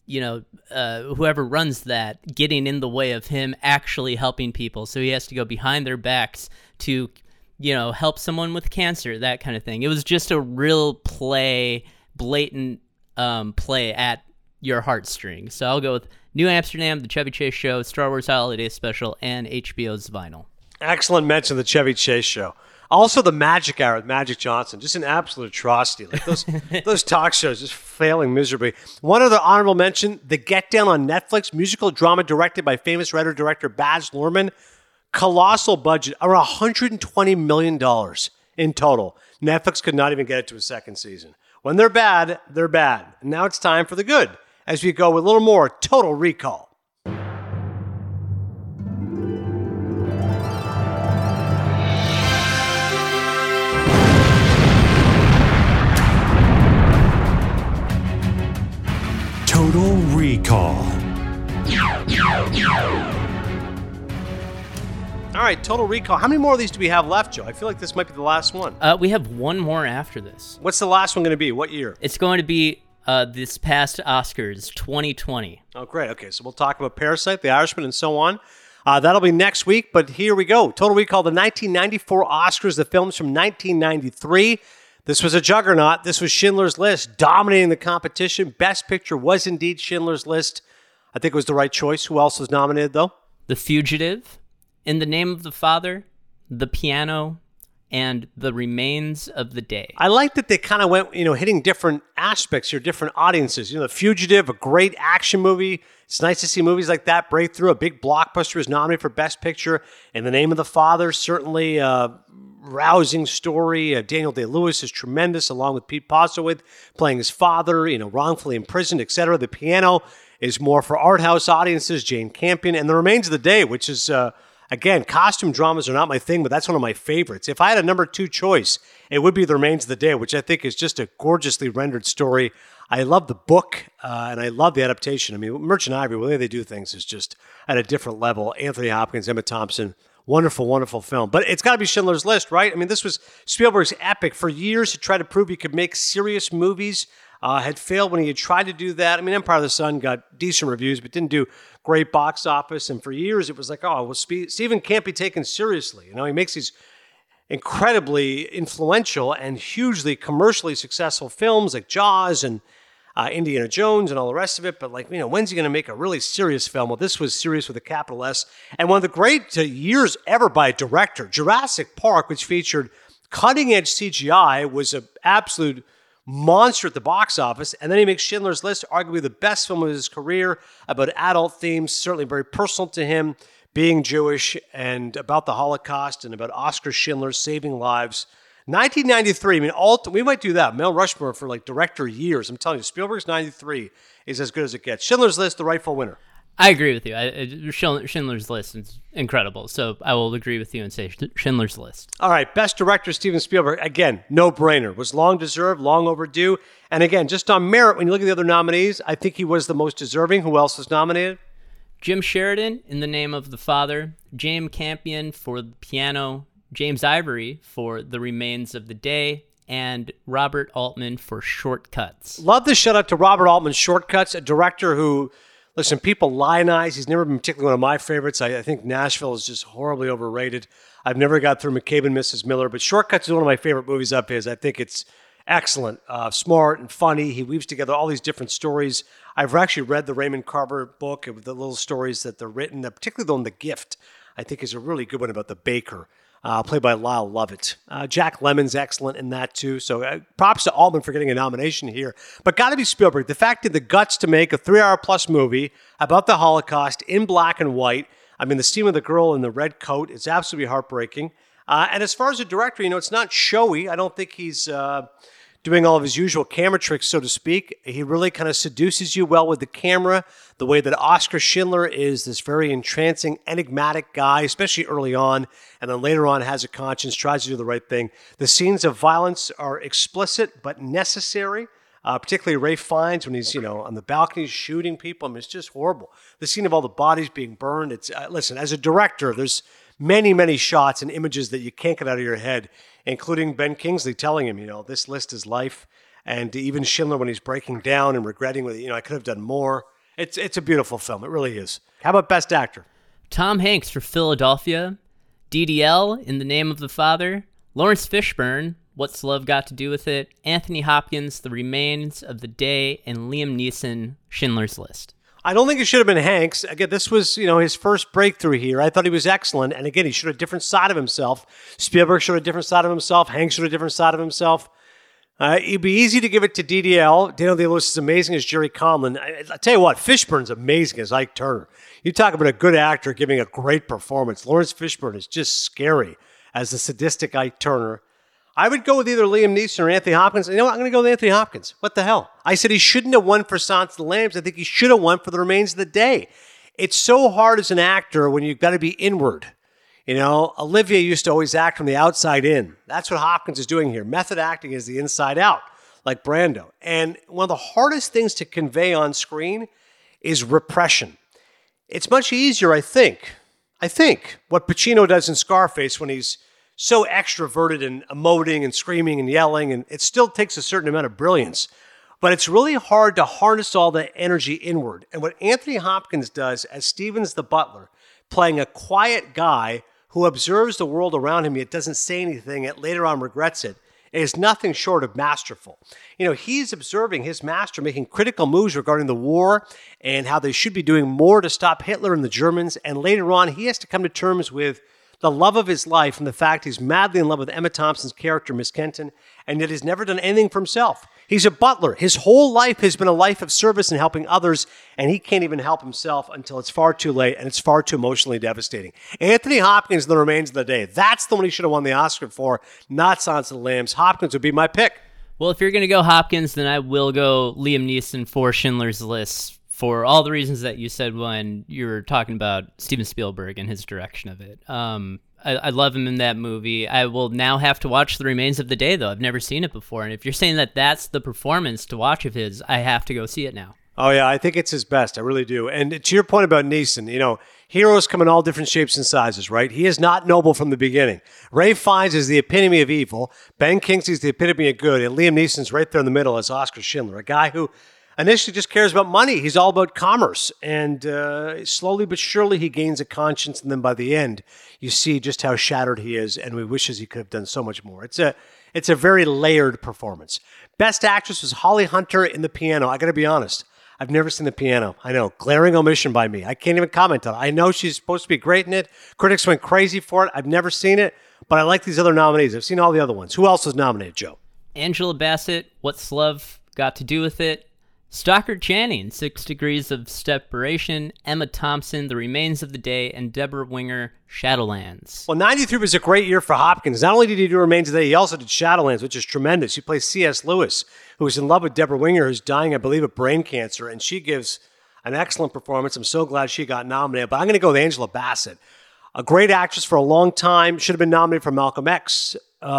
whoever runs that, getting in the way of him actually helping people. So he has to go behind their backs to, help someone with cancer, that kind of thing. It was just a real blatant play at your heartstrings. So I'll go with New Amsterdam, The Chevy Chase Show, Star Wars Holiday Special, and HBO's Vinyl. Excellent mention of The Chevy Chase Show. Also, The Magic Hour with Magic Johnson, just an absolute atrocity. Like those talk shows just failing miserably. One other honorable mention, The Get Down on Netflix, musical drama directed by famous writer-director Baz Luhrmann. Colossal budget, around $120 million in total. Netflix could not even get it to a second season. When they're bad, they're bad. And now it's time for the good, as we go with a little more Total Recall. Total Recall. All right, Total Recall. How many more of these do we have left, Joe? I feel like this might be the last one. We have one more after this. What's the last one going to be? What year? It's going to be this past Oscars, 2020. Oh, great. Okay, so we'll talk about Parasite, The Irishman, and so on. That'll be next week, but here we go. Total Recall, the 1994 Oscars, the films from 1993. This was a juggernaut. This was Schindler's List, dominating the competition. Best Picture was indeed Schindler's List. I think it was the right choice. Who else was nominated, though? The Fugitive, In the Name of the Father, The Piano, and The Remains of the Day. I like that they kind of went, hitting different aspects here, different audiences. The Fugitive, a great action movie. It's nice to see movies like that break through. A big blockbuster was nominated for Best Picture. In the Name of the Father, certainly a rousing story. Daniel Day-Lewis is tremendous, along with Pete Postlethwaite playing his father, wrongfully imprisoned, etc. The Piano is more for art house audiences. Jane Campion. And The Remains of the Day, which is... Again, costume dramas are not my thing, but that's one of my favorites. If I had a number 2 choice, it would be The Remains of the Day, which I think is just a gorgeously rendered story. I love the book, and I love the adaptation. I mean, Merchant Ivory, the way they do things is just at a different level. Anthony Hopkins, Emma Thompson, wonderful, wonderful film. But it's got to be Schindler's List, right? I mean, this was Spielberg's epic. For years, he tried to prove he could make serious movies. Had failed when he had tried to do that. I mean, Empire of the Sun got decent reviews, but didn't do great box office. And for years, it was like, oh, well, Steven can't be taken seriously. He makes these incredibly influential and hugely commercially successful films like Jaws and Indiana Jones and all the rest of it. But when's he going to make a really serious film? Well, this was serious with a capital S. And one of the great years ever by a director, Jurassic Park, which featured cutting-edge CGI, was an absolute monster at the box office. And then he makes Schindler's List, arguably the best film of his career, about adult themes, certainly very personal to him, being Jewish, and about the Holocaust, and about Oskar Schindler saving lives. 1993, I mean, we might do that. Mount Rushmore for director years. I'm telling you, Spielberg's 93 is as good as it gets. Schindler's List, the rightful winner. I agree with you. Schindler's List is incredible, so I will agree with you and say Schindler's List. All right, best director, Steven Spielberg. Again, no-brainer. Was long deserved, long overdue. And again, just on merit, when you look at the other nominees, I think he was the most deserving. Who else was nominated? Jim Sheridan, In the Name of the Father. Jane Campion for The Piano. James Ivory for The Remains of the Day. And Robert Altman for Shortcuts. Love the shout out to Robert Altman, Shortcuts, a director who... Listen, people lionize. He's never been particularly one of my favorites. I think Nashville is just horribly overrated. I've never got through McCabe and Mrs. Miller, but Shortcuts is one of my favorite movies of his. I think it's excellent, smart and funny. He weaves together all these different stories. I've actually read the Raymond Carver book of the little stories that they're written, particularly the one, The Gift, I think is a really good one about the baker. Played by Lyle Lovett. Jack Lemmon's excellent in that, too. So props to Altman for getting a nomination here. But got to be Spielberg. The fact that the guts to make a 3-hour-plus movie about the Holocaust in black and white. I mean, the scene with the girl in the red coat, it's absolutely heartbreaking. And as far as a director, it's not showy. I don't think he's doing all of his usual camera tricks, so to speak. He really kind of seduces you well with the camera, the way that Oskar Schindler is this very entrancing, enigmatic guy, especially early on, and then later on has a conscience, tries to do the right thing. The scenes of violence are explicit but necessary, particularly Ralph Fiennes when he's, on the balcony shooting people. I mean, it's just horrible. The scene of all the bodies being burned. It's listen, as a director, there's many, many shots and images that you can't get out of your head, including Ben Kingsley telling him, this list is life. And even Schindler when he's breaking down and regretting, I could have done more. It's a beautiful film. It really is. How about Best Actor? Tom Hanks for Philadelphia. DDL, In the Name of the Father. Lawrence Fishburne, What's Love Got to Do with It, Anthony Hopkins, The Remains of the Day, and Liam Neeson, Schindler's List. I don't think it should have been Hanks. Again, this was, his first breakthrough here. I thought he was excellent. And again, he showed a different side of himself. Spielberg showed a different side of himself. Hanks showed a different side of himself. It'd be easy to give it to DDL. Daniel Day-Lewis is amazing as Jerry Conlon. I tell you what, Fishburne's amazing as Ike Turner. You talk about a good actor giving a great performance. Lawrence Fishburne is just scary as the sadistic Ike Turner. I would go with either Liam Neeson or Anthony Hopkins. You know what? I'm going to go with Anthony Hopkins. What the hell? I said he shouldn't have won for Silence of the Lambs. I think he should have won for The Remains of the Day. It's so hard as an actor when you've got to be inward. Olivia used to always act from the outside in. That's what Hopkins is doing here. Method acting is the inside out, like Brando. And one of the hardest things to convey on screen is repression. It's much easier, I think, what Pacino does in Scarface when he's so extroverted and emoting and screaming and yelling, and it still takes a certain amount of brilliance. But it's really hard to harness all the energy inward. And what Anthony Hopkins does as Stevens the butler, playing a quiet guy who observes the world around him, yet doesn't say anything, yet later on regrets it, is nothing short of masterful. He's observing his master making critical moves regarding the war and how they should be doing more to stop Hitler and the Germans. And later on, he has to come to terms with the love of his life and the fact he's madly in love with Emma Thompson's character, Miss Kenton, and yet he's never done anything for himself. He's a butler. His whole life has been a life of service and helping others, and he can't even help himself until it's far too late and it's far too emotionally devastating. Anthony Hopkins, The Remains of the Day. That's the one he should have won the Oscar for, not Silence of the Lambs. Hopkins would be my pick. Well, if you're going to go Hopkins, then I will go Liam Neeson for Schindler's List for all the reasons that you said when you were talking about Steven Spielberg and his direction of it. I love him in that movie. I will now have to watch The Remains of the Day, though. I've never seen it before. And if you're saying that that's the performance to watch of his, I have to go see it now. Oh, yeah, I think it's his best. I really do. And to your point about Neeson, heroes come in all different shapes and sizes, right? He is not noble from the beginning. Ralph Fiennes is the epitome of evil. Ben Kingsley's the epitome of good. And Liam Neeson's right there in the middle as Oscar Schindler, a guy who initially just cares about money. He's all about commerce. And slowly but surely he gains a conscience. And then by the end, you see just how shattered he is. And we wishes he could have done so much more. It's a very layered performance. Best actress was Holly Hunter in The Piano. I got to be honest. I've never seen The Piano. I know. Glaring omission by me. I can't even comment on it. I know she's supposed to be great in it. Critics went crazy for it. I've never seen it. But I like these other nominees. I've seen all the other ones. Who else was nominated, Joe? Angela Bassett, What's Love Got to Do with It? Stockard Channing, 6 Degrees of Separation, Emma Thompson, The Remains of the Day, and Deborah Winger, Shadowlands. Well, 93 was a great year for Hopkins. Not only did he do Remains of the Day, he also did Shadowlands, which is tremendous. He plays C.S. Lewis, who is in love with Deborah Winger, who's dying, I believe, of brain cancer, and she gives an excellent performance. I'm so glad she got nominated, but I'm going to go with Angela Bassett. A great actress for a long time. Should have been nominated for Malcolm X.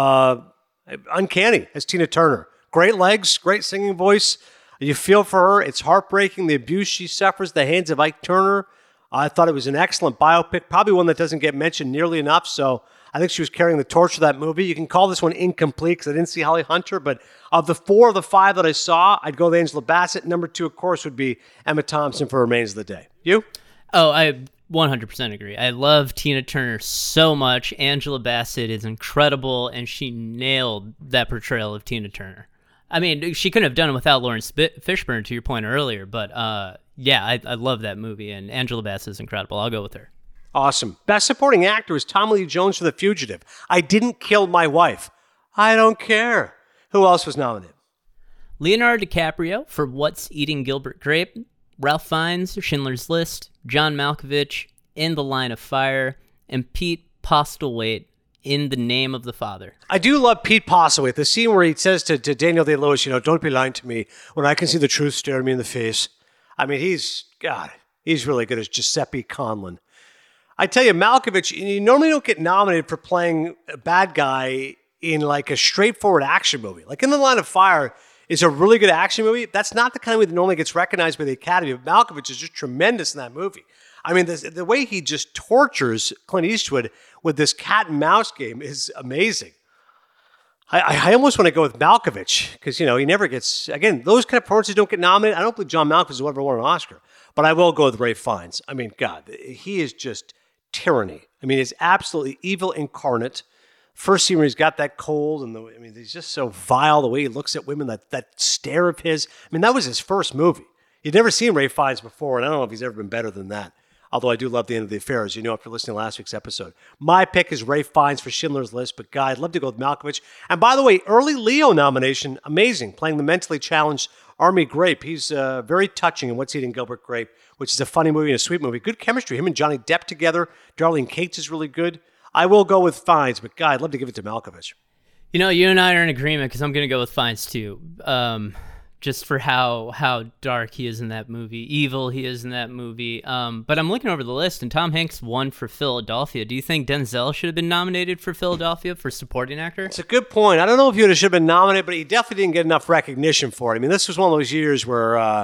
Uncanny as Tina Turner. Great legs, great singing voice. You feel for her. It's heartbreaking, the abuse she suffers at the hands of Ike Turner. I thought it was an excellent biopic, probably one that doesn't get mentioned nearly enough, so I think she was carrying the torch of that movie. You can call this one incomplete because I didn't see Holly Hunter, but of the 4 of the 5 that I saw, I'd go with Angela Bassett. Number 2, of course, would be Emma Thompson for Remains of the Day. You? Oh, I 100% agree. I love Tina Turner so much. Angela Bassett is incredible, and she nailed that portrayal of Tina Turner. I mean, she couldn't have done it without Lawrence Fishburne, to your point earlier, but yeah, I love that movie, and Angela Bassett is incredible. I'll go with her. Awesome. Best Supporting Actor is Tommy Lee Jones for The Fugitive. I Didn't Kill My Wife. I don't care. Who else was nominated? Leonardo DiCaprio for What's Eating Gilbert Grape, Ralph Fiennes, Schindler's List, John Malkovich, In the Line of Fire, and Pete Postlethwaite, In the Name of the Father. I do love Pete Postlethwaite, the scene where he says to Daniel Day-Lewis, don't be lying to me when I can see the truth stare me in the face. I mean, he's really good as Giuseppe Conlon. I tell you, Malkovich, you normally don't get nominated for playing a bad guy in like a straightforward action movie. Like In the Line of Fire is a really good action movie. That's not the kind of movie that normally gets recognized by the Academy, but Malkovich is just tremendous in that movie. I mean, the way he just tortures Clint Eastwood with this cat and mouse game is amazing. I almost want to go with Malkovich because, he never gets, again, those kind of performances don't get nominated. I don't believe John Malkovich will ever win an Oscar, but I will go with Ralph Fiennes. I mean, God, he is just tyranny. I mean, he's absolutely evil incarnate. First scene where he's got that cold, and he's just so vile the way he looks at women, that stare of his. I mean, that was his first movie. You'd never seen Ralph Fiennes before, and I don't know if he's ever been better than that. Although I do love The End of the Affair, as you know after listening to last week's episode. My pick is Ralph Fiennes for Schindler's List, but God, I'd love to go with Malkovich. And by the way, early Leo nomination, amazing, playing the mentally challenged Army Grape. He's very touching in What's Eating Gilbert Grape, which is a funny movie and a sweet movie. Good chemistry. Him and Johnny Depp together. Darlene Cates is really good. I will go with Fiennes, but God, I'd love to give it to Malkovich. You know, you and I are in agreement because I'm going to go with Fiennes too. Just for how dark he is in that movie, evil he is in that movie. But I'm looking over the list, and Tom Hanks won for Philadelphia. Do you think Denzel should have been nominated for Philadelphia for supporting actor? It's a good point. I don't know if he should have been nominated, but he definitely didn't get enough recognition for it. I mean, this was one of those years where,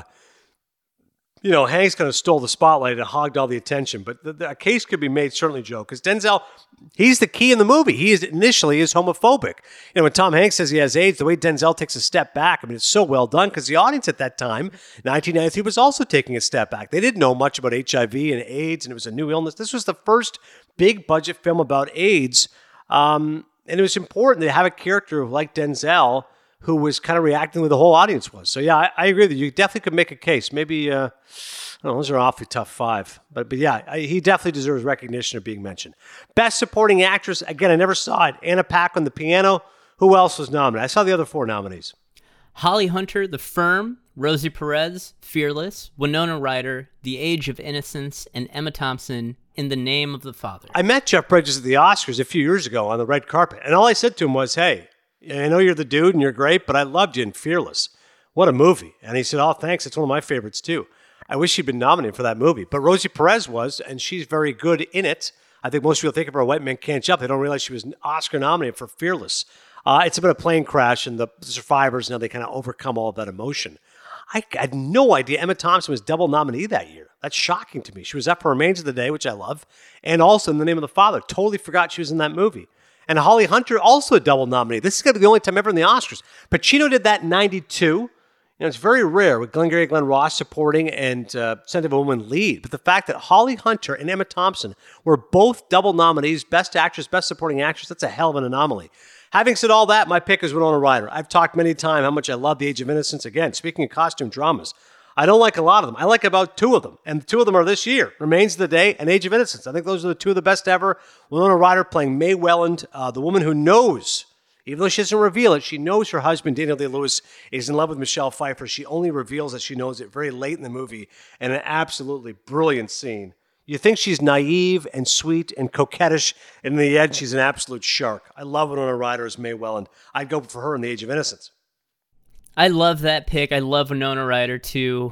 Hanks kind of stole the spotlight and hogged all the attention. But a case could be made, certainly, Joe, because Denzel, he's the key in the movie. He is initially homophobic. When Tom Hanks says he has AIDS, the way Denzel takes a step back, it's so well done because the audience at that time, 1993, was also taking a step back. They didn't know much about HIV and AIDS, and it was a new illness. This was the first big budget film about AIDS, and it was important to have a character like Denzel who was kind of reacting the way the whole audience was. So, yeah, I agree that you definitely could make a case. Maybe, I don't know, those are awfully tough five. But yeah, he definitely deserves recognition of being mentioned. Best Supporting Actress, again, I never saw it. Anna Paquin, The Piano. Who else was nominated? I saw the other four nominees. Holly Hunter, The Firm, Rosie Perez, Fearless, Winona Ryder, The Age of Innocence, and Emma Thompson, In the Name of the Father. I met Jeff Bridges at the Oscars a few years ago on the red carpet, and all I said to him was, hey, I know you're the dude and you're great, but I loved you in Fearless. What a movie. And he said, oh, thanks. It's one of my favorites, too. I wish she'd been nominated for that movie. But Rosie Perez was, and she's very good in it. I think most people think of her White Man Can't Jump. They don't realize she was Oscar nominated for Fearless. It's about a plane crash and the survivors, and how they kind of overcome all of that emotion. I had no idea Emma Thompson was double nominee that year. That's shocking to me. She was up for Remains of the Day, which I love, and also In the Name of the Father. Totally forgot she was in that movie. And Holly Hunter, also a double nominee. This is going to be the only time ever in the Oscars. Pacino did that in 92. It's very rare with Glengarry Glen Ross supporting and Scent of a Woman lead. But the fact that Holly Hunter and Emma Thompson were both double nominees, Best Actress, Best Supporting Actress, that's a hell of an anomaly. Having said all that, my pick is Winona Ryder. I've talked many times how much I love The Age of Innocence. Again, speaking of costume dramas, I don't like a lot of them. I like about two of them, and the two of them are this year, Remains of the Day and Age of Innocence. I think those are the two of the best ever. Winona Ryder playing Mae Welland, the woman who knows, even though she doesn't reveal it, she knows her husband, Daniel Day-Lewis, is in love with Michelle Pfeiffer. She only reveals that she knows it very late in the movie, and an absolutely brilliant scene. You think she's naive and sweet and coquettish, and in the end, she's an absolute shark. I love Winona Ryder as Mae Welland. I'd go for her in The Age of Innocence. I love that pick. I love Winona Ryder too.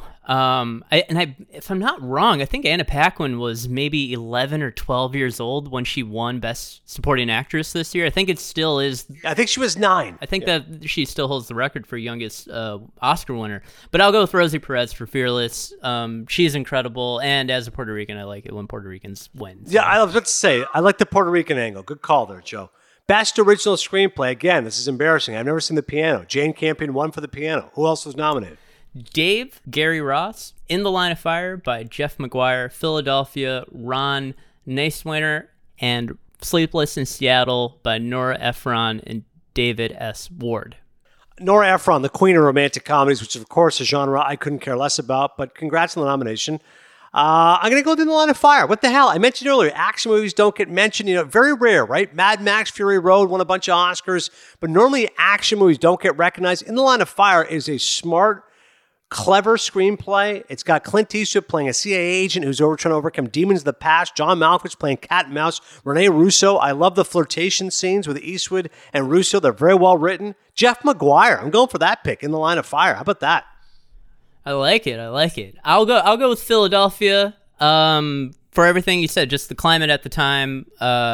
If I'm not wrong, I think Anna Paquin was maybe 11 or 12 years old when she won Best Supporting Actress this year. I think it still is. I think she was 9. I think that she still holds the record for youngest Oscar winner. But I'll go with Rosie Perez for Fearless. She's incredible, and as a Puerto Rican, I like it when Puerto Ricans win. So. Yeah, I was about to say, I like the Puerto Rican angle. Good call there, Joe. Best Original Screenplay. Again, this is embarrassing. I've never seen The Piano. Jane Campion won for The Piano. Who else was nominated? Dave, Gary Ross, In the Line of Fire by Jeff McGuire, Philadelphia, Ron Neiswanger, and Sleepless in Seattle by Nora Ephron and David S. Ward. Nora Ephron, the queen of romantic comedies, which is, of course, a genre I couldn't care less about, but congrats on the nomination. I'm going to go In the Line of Fire. What the hell? I mentioned earlier, action movies don't get mentioned. Very rare, right? Mad Max, Fury Road won a bunch of Oscars, but normally action movies don't get recognized. In the Line of Fire is a smart, clever screenplay. It's got Clint Eastwood playing a CIA agent who's trying to overcome demons of the past. John Malkovich playing cat and mouse. Rene Russo. I love the flirtation scenes with Eastwood and Russo. They're very well written. Jeff McGuire. I'm going for that pick. In the Line of Fire. How about that? I like it. I'll go with Philadelphia. For everything you said, just the climate at the time,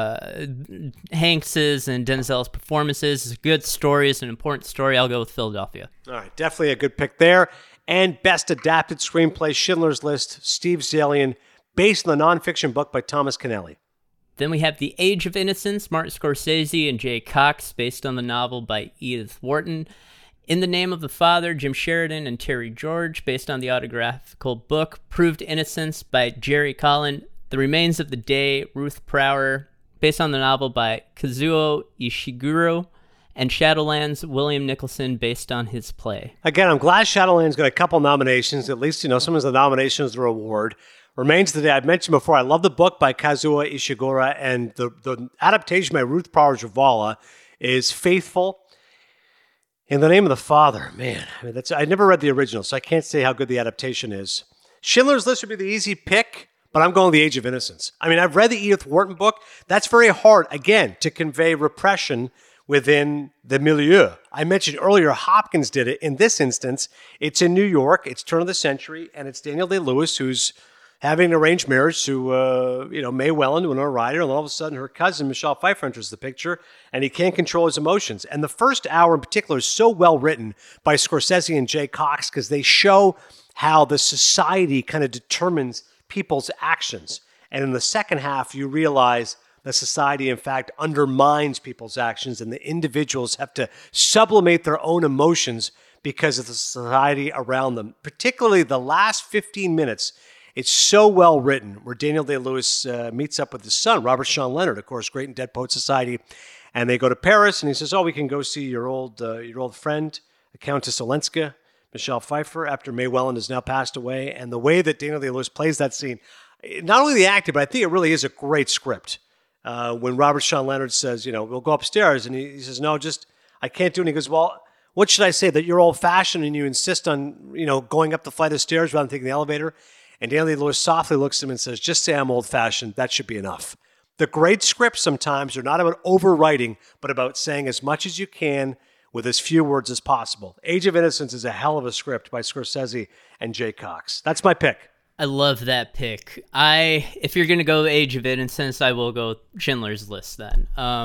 Hanks's and Denzel's performances, is a good story, it's an important story. I'll go with Philadelphia. All right, definitely a good pick there. And Best Adapted Screenplay, Schindler's List, Steve Zaillian, based on the nonfiction book by Thomas Keneally. Then we have The Age of Innocence, Martin Scorsese and Jay Cox, based on the novel by Edith Wharton. In the Name of the Father, Jim Sheridan and Terry George, based on the autographical book Proved Innocence by Jerry Collin. The Remains of the Day, Ruth Prowler, based on the novel by Kazuo Ishiguro, and Shadowlands, William Nicholson, based on his play. Again, I'm glad Shadowlands got a couple nominations. At least, sometimes the nomination is the reward. Remains today. I've mentioned before, I love the book by Kazuo Ishiguro, and the adaptation by Ruth Powers Javala is faithful. In the Name of the Father, man, I never read the original, so I can't say how good the adaptation is. Schindler's List would be the easy pick, but I'm going The Age of Innocence. I've read the Edith Wharton book. That's very hard, again, to convey repression within the milieu. I mentioned earlier Hopkins did it. In this instance, it's in New York, it's turn of the century, and it's Daniel Day-Lewis who's having an arranged marriage to, Mae Welland, Winona Ryder, and all of a sudden her cousin, Michelle Pfeiffer, enters the picture, and he can't control his emotions. And the first hour in particular is so well written by Scorsese and Jay Cox because they show how the society kind of determines people's actions. And in the second half, you realize the society, in fact, undermines people's actions, and the individuals have to sublimate their own emotions because of the society around them. Particularly the last 15 minutes, it's so well written, where Daniel Day-Lewis meets up with his son, Robert Sean Leonard, of course, great in Dead Poets Society, and they go to Paris, and he says, we can go see your old friend, the Countess Olenska, Michelle Pfeiffer, after Mae Welland has now passed away. And the way that Daniel Day-Lewis plays that scene, not only the acting, but I think it really is a great script. When Robert Sean Leonard says, we'll go upstairs, and he says, no, I can't do it. And he goes, well, what should I say, that you're old-fashioned and you insist on, going up the flight of stairs rather than taking the elevator? And Daniel Day-Lewis softly looks at him and says, just say I'm old-fashioned. That should be enough. The great scripts sometimes are not about overwriting, but about saying as much as you can with as few words as possible. Age of Innocence is a hell of a script by Scorsese and Jay Cox. That's my pick. I love that pick. If you're gonna go Age of Innocence, I will go Schindler's List then.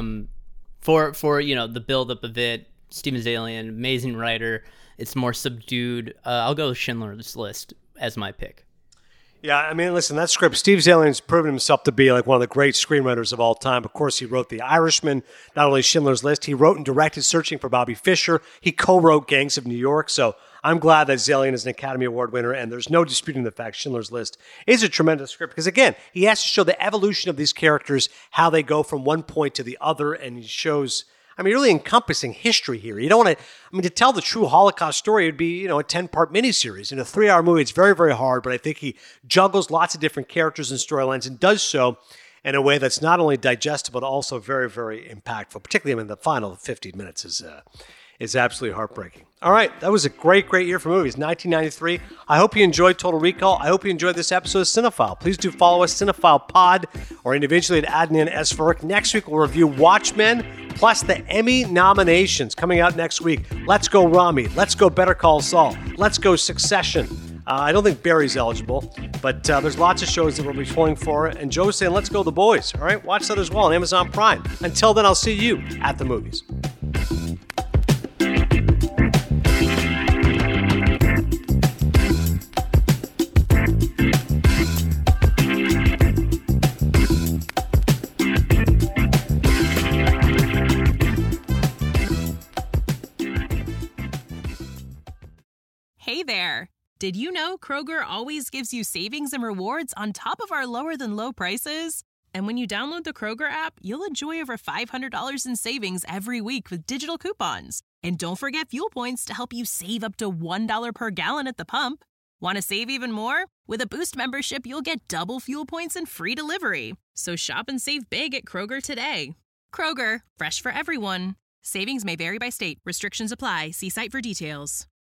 For the buildup of it, Steven Zaillian, amazing writer. It's more subdued. I'll go Schindler's List as my pick. Yeah, listen, that script, Steve Zaillian's proven himself to be like one of the great screenwriters of all time. Of course, he wrote The Irishman, not only Schindler's List, he wrote and directed Searching for Bobby Fischer. He co-wrote Gangs of New York. So I'm glad that Zaillian is an Academy Award winner, and there's no disputing the fact Schindler's List is a tremendous script. Because again, he has to show the evolution of these characters, how they go from one point to the other, and he shows... really encompassing history here. You don't want to, to tell the true Holocaust story, it'd be, a 10-part miniseries. In a 3-hour movie, it's very, very hard, but I think he juggles lots of different characters and storylines and does so in a way that's not only digestible, but also very, very impactful. Particularly, the final 15 minutes is absolutely heartbreaking. All right, that was a great, great year for movies, 1993. I hope you enjoyed Total Recall. I hope you enjoyed this episode of Cinephile. Please do follow us, Cinephile Pod, or individually at Adnan S. Farooq. Next week, we'll review Watchmen, plus the Emmy nominations coming out next week. Let's Go Rami. Let's go Better Call Saul. Let's go Succession. I don't think Barry's eligible, but there's lots of shows that we'll be pulling for. And Joe's saying, let's go The Boys. All right, watch that as well on Amazon Prime. Until then, I'll see you at the movies. Hey there! Did you know Kroger always gives you savings and rewards on top of our lower-than-low prices? And when you download the Kroger app, you'll enjoy over $500 in savings every week with digital coupons. And don't forget fuel points to help you save up to $1 per gallon at the pump. Want to save even more? With a Boost membership, you'll get double fuel points and free delivery. So shop and save big at Kroger today. Kroger, fresh for everyone. Savings may vary by state. Restrictions apply. See site for details.